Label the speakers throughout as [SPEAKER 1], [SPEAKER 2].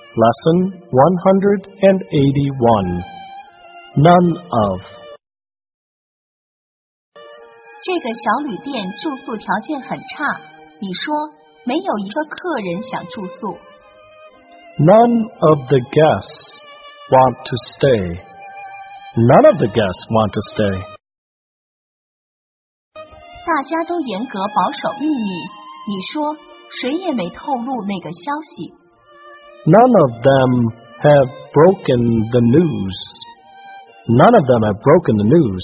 [SPEAKER 1] Lesson 181. None of.
[SPEAKER 2] 这个小旅店住宿条件很差，你说没有一个客人想住宿。
[SPEAKER 1] None of the guests want to stay. None of the guests want to stay.
[SPEAKER 2] 大家都严格保守秘密，你说谁也没透露那个消息。
[SPEAKER 1] None of them have broken the news. None of them have broken the news.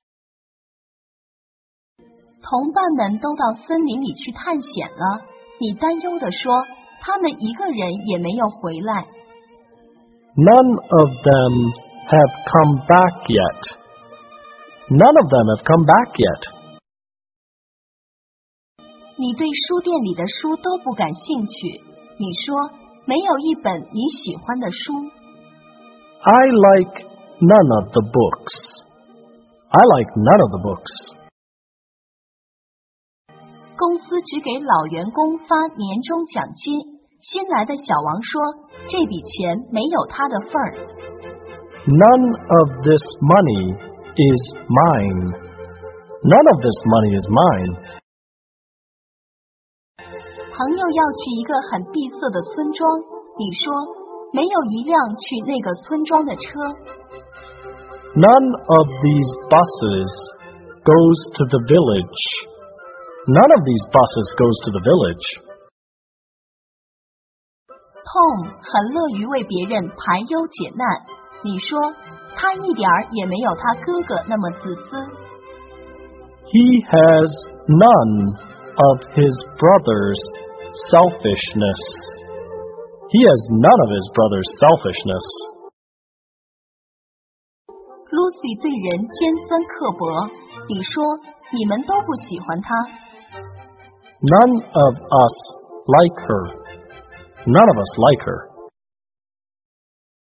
[SPEAKER 2] 同伴们都到森林里去探险了，你担忧地说，他们一个人也没有回来。
[SPEAKER 1] None of them have come back yet. None of them have come back yet.
[SPEAKER 2] 你对书店里的书都不感兴趣，你说没有一本你喜欢的书。
[SPEAKER 1] I like none of the books. I like none of the books.
[SPEAKER 2] 公司只给老员工发年终奖金，新来的小王说这笔钱没有他的份儿。
[SPEAKER 1] None of this money is mine. None of this money is mine.
[SPEAKER 2] 朋友要去一个很闭塞的村庄，你说没有一辆去那个村庄的车。
[SPEAKER 1] None of these buses goes to the village. None of these buses goes to the village.
[SPEAKER 2] Tom 很乐于为别人排忧解难，你说他一点儿也没有他哥哥那么自私。
[SPEAKER 1] He has none of his brother's selfishness. He has none of his brother's selfishness.
[SPEAKER 2] Lucy 对人尖酸刻薄，你说你们都不喜欢她。
[SPEAKER 1] None of us like her. None of us like her.